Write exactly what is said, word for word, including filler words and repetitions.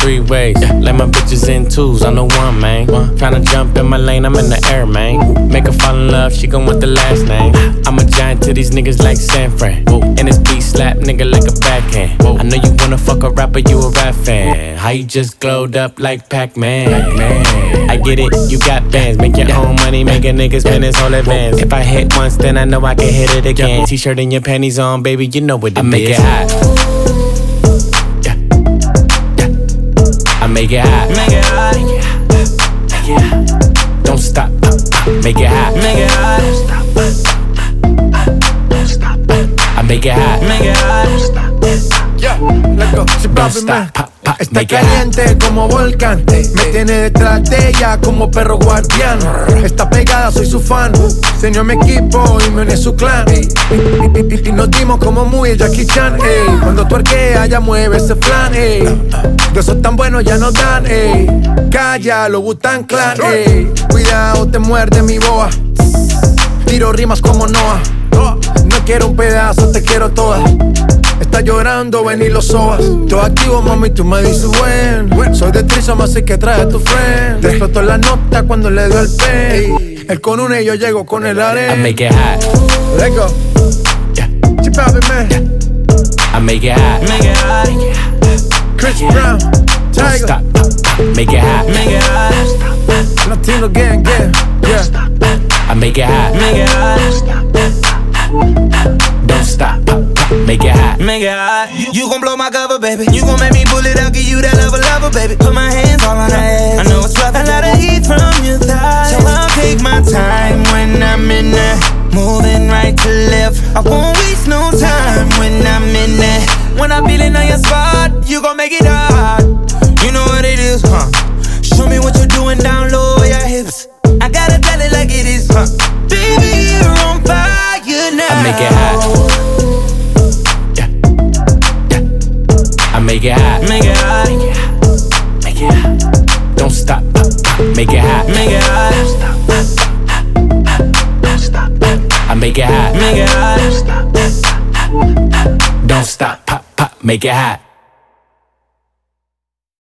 three ways. Yeah. Let my bitches in twos, I'm the one, man. One. Tryna jump in my lane, I'm in the air, man. Make her fall in love, she gon' want the last name. I'm a giant to these niggas like San Fran. Whoa. And this beat slap nigga like a backhand. Whoa. I know you wanna fuck a rapper, you a rap fan. How you just glowed up like Pac-Man? Pac-Man. I get it, you got bands. Make your yeah. own money, make a nigga spend his whole advance. If I hit once, then I know I can hit it again. Yeah. T-shirt and your panties on, baby, you know what it I make is. It hot. Yeah. Yeah. I make it hot. Make it hot. Make it hot. Don't stop. Make it hot. Make it hot. Don't stop. Don't stop. I make it hot. Make it hot. Don't stop. Yeah, let's go. Si papi me está caliente como volcán. Me tiene detrás de ella como perro guardián. Está pegada, soy su fan. Se unió a mi equipo y me uní a su clan. Y, y, y, y nos dimos como muy el Jackie Chan. Ey. Cuando tuerquea ya mueve ese flan. Ey. De esos tan buenos ya no dan. Ey. Calla, lo Wu-Tang Clan. Ey. Cuidado, te muerde mi boa. Tiro rimas como Noah. No quiero un pedazo, te quiero toda. Está llorando, ven y lo sobas. Todo activo, mami, tú me dices buen. Soy de Trisom, así que trae a tu friend. Te explotó la nota cuando le dio el pen. Él con una y yo llego con el arena. I make it hot. Let's go. Yeah. Chip out, man. Yeah. I make it hot. Make it hot. Chris yeah. Brown. Don't stop. Make it hot. Make it hot. Latino gang, gang. Yeah. I make it hot. Make it hot. Don't stop. Make it hot. Make it hot. You gon' blow my cover, baby. You gon' make me pull it out, give you that lover, lover, baby. Put my hands all on her ass. I know it's rough. A lot of heat from your thighs, so I'll take my time when I'm in there. Moving right to left. I won't waste no time when I'm in there. When I'm feeling on your spot, you gon' make it hard. You know what it is, huh? Show me what you're doing down low, your hips. I gotta tell it like it is, huh? Baby, you're on fire now. I make it hot. I make it hot. Make it hot. Make it hot. Don't stop. Make it hot. Make it hot. Don't stop. I make it hot. Make it hot. Don't stop. Pop, pop. Make it hot.